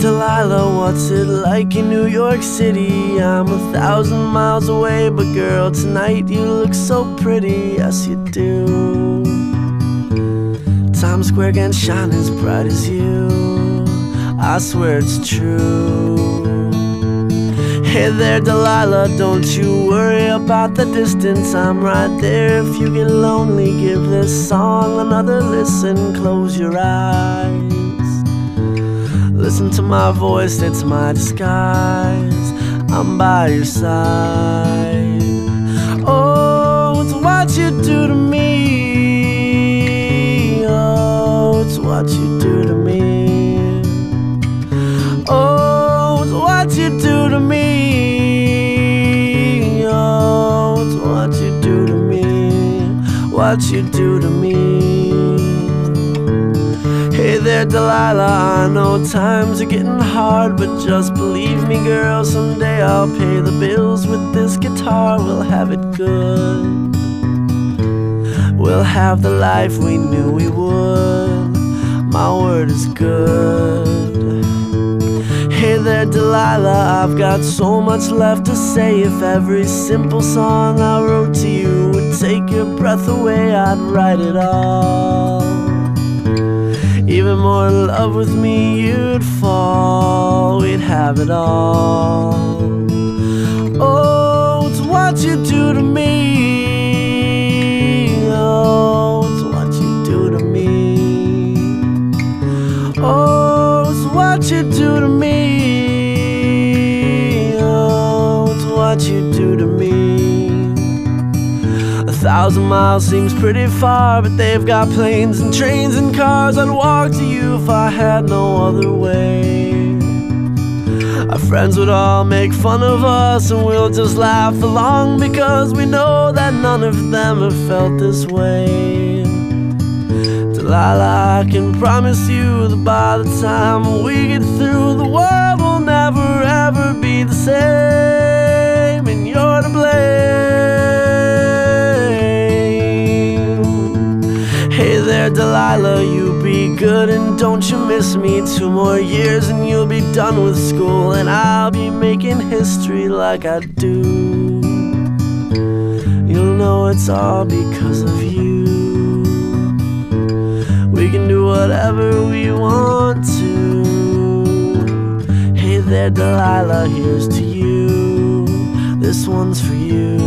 Delilah, what's it like in New York City? I'm 1,000 miles away, but girl, tonight you look so pretty, yes you do. Times Square can't shine as bright as you, I swear it's true. Hey there, Delilah, don't you worry about the distance, I'm right there. If you get lonely, give this song another listen. Close your eyes, listen to my voice, it's my disguise. I'm by your side. Oh, it's what you do to me. Oh, it's what you do to me. Oh, it's what you do to me. Oh, it's what you do to me. What you do to me. Hey there, Delilah, I know times are getting hard, but just believe me, girl, someday I'll pay the bills with this guitar. We'll have it good, we'll have the life we knew we would. My word is good. Hey there, Delilah, I've got so much left to say. If every simple song I wrote to you would take your breath away, I'd write it all. Even more in love with me you'd fall, we'd have it all. Oh, it's what you do to me. Oh, it's what you do to me. Oh, it's what you do to me. Oh, it's what you do to me. 1,000 miles seems pretty far, but they've got planes and trains and cars. I'd walk to you if I had no other way. Our friends would all make fun of us, and we'll just laugh along, because we know that none of them have felt this way. Delilah, I can promise you that by the time we get through, the world will never ever be the same, and you're to blame. Hey there, Delilah, you be good and don't you miss me. 2 more years and you'll be done with school, and I'll be making history like I do. You'll know it's all because of you. We can do whatever we want to. Hey there, Delilah, here's to you. This one's for you.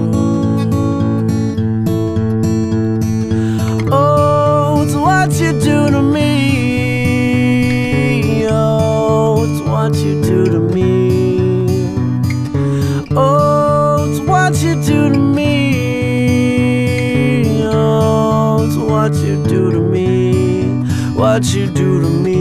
Oh, it's what you do to me. Oh, it's what you do to me. Oh, it's what you do to me. Oh, it's what you do to me. What you do to me.